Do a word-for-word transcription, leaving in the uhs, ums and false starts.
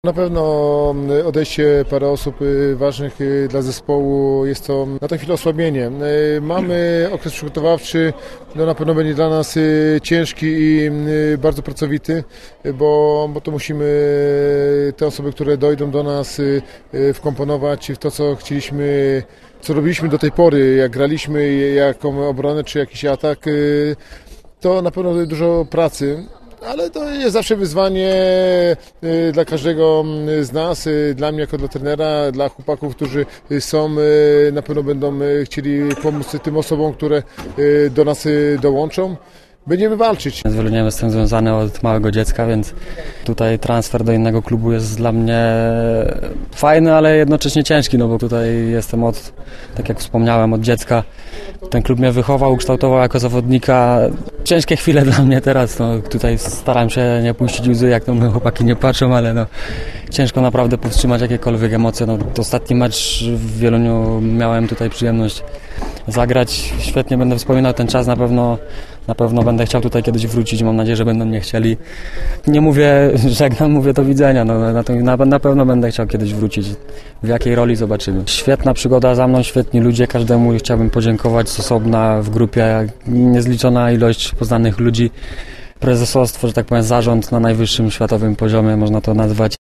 Na pewno odejście parę osób ważnych dla zespołu jest to na tę chwilę osłabienie. Mamy okres przygotowawczy, no na pewno będzie dla nas ciężki i bardzo pracowity, bo, bo to musimy te osoby, które dojdą do nas, wkomponować w to, co chcieliśmy, co robiliśmy do tej pory, jak graliśmy, jaką obronę czy jakiś atak. To na pewno dużo pracy. Ale to jest zawsze wyzwanie dla każdego z nas, dla mnie jako dla trenera, dla chłopaków, którzy są, na pewno będą chcieli pomóc tym osobom, które do nas dołączą. Będziemy walczyć. Z Wieluniem jestem związany od małego dziecka, więc tutaj transfer do innego klubu jest dla mnie fajny, ale jednocześnie ciężki, no bo tutaj jestem od, tak jak wspomniałem, od dziecka. Ten klub mnie wychował, ukształtował jako zawodnika. Ciężkie chwile dla mnie teraz, no tutaj staram się nie puścić łzy, jak to my chłopaki nie patrzą, ale no ciężko naprawdę powstrzymać jakiekolwiek emocje. No, ostatni mecz w Wieluniu miałem tutaj przyjemność zagrać. Świetnie będę wspominał ten czas, na pewno na pewno będę chciał tutaj kiedyś wrócić, mam nadzieję, że będą mnie chcieli. Nie mówię żegnam, mówię do widzenia, no, na, to, na, na pewno będę chciał kiedyś wrócić. W jakiej roli zobaczymy. Świetna przygoda za mną, świetni ludzie, każdemu chciałbym podziękować z osobna w grupie, niezliczona ilość poznanych ludzi, prezesostwo, że tak powiem, zarząd na najwyższym światowym poziomie, można to nazwać.